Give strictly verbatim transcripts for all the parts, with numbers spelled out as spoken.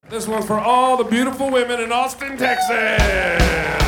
This one's for all the beautiful women in Austin, Texas.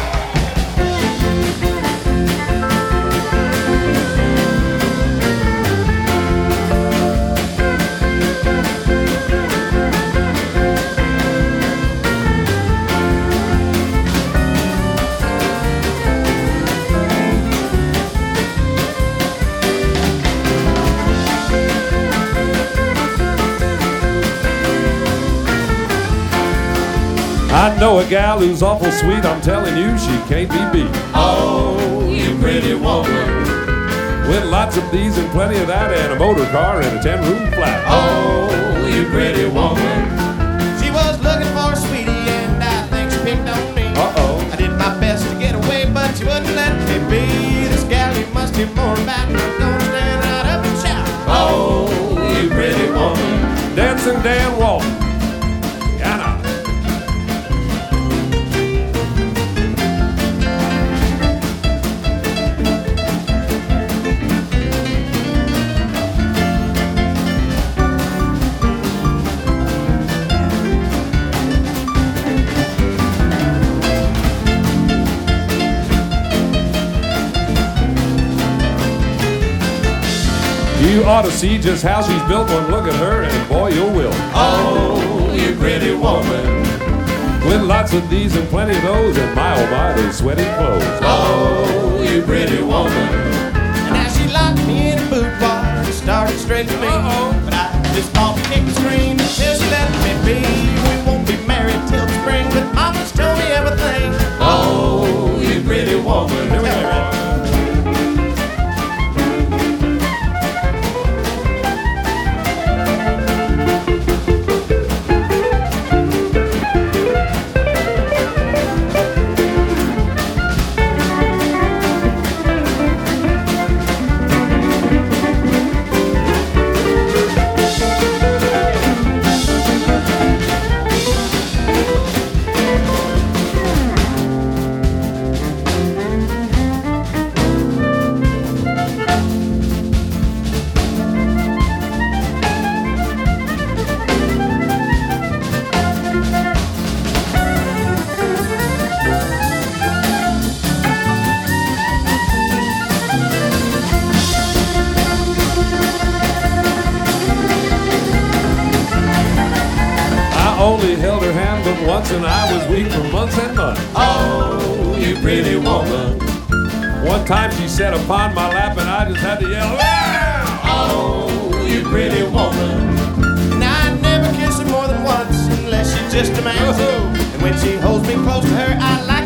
I know a gal who's awful sweet, I'm telling you, she can't be beat. Oh, you pretty woman. With lots of these and plenty of that, and a motor car and a ten-room flat. Oh, you pretty woman. She was looking for a sweetie, and I think she picked on me. Uh-oh. I did my best to get away, but she wouldn't let me be. This gal, you must hear more about. I'm gonna stand right up and shout. Oh, you pretty woman. Dancing Dan Walton. Yana. You ought to see just how she's built. One look at her, and boy, you will. Oh, you pretty woman. With lots of these and plenty of those, and my oh my, those sweaty clothes. Oh, you pretty woman. And now she locked me in a boot bar and started straight to me. Uh-oh. But I just fought to kick and scream until she let me be. We won't be married till the spring, but Mama's told me everything. Oh, you pretty woman. Here we go. Only held her hand but once, and I was weak for months and months. Oh, you pretty woman. One time she sat upon my lap, and I just had to yell, "Ah!" Oh, you pretty woman. And I never kiss her more than once unless she just demands it. And when she holds me close to her, I like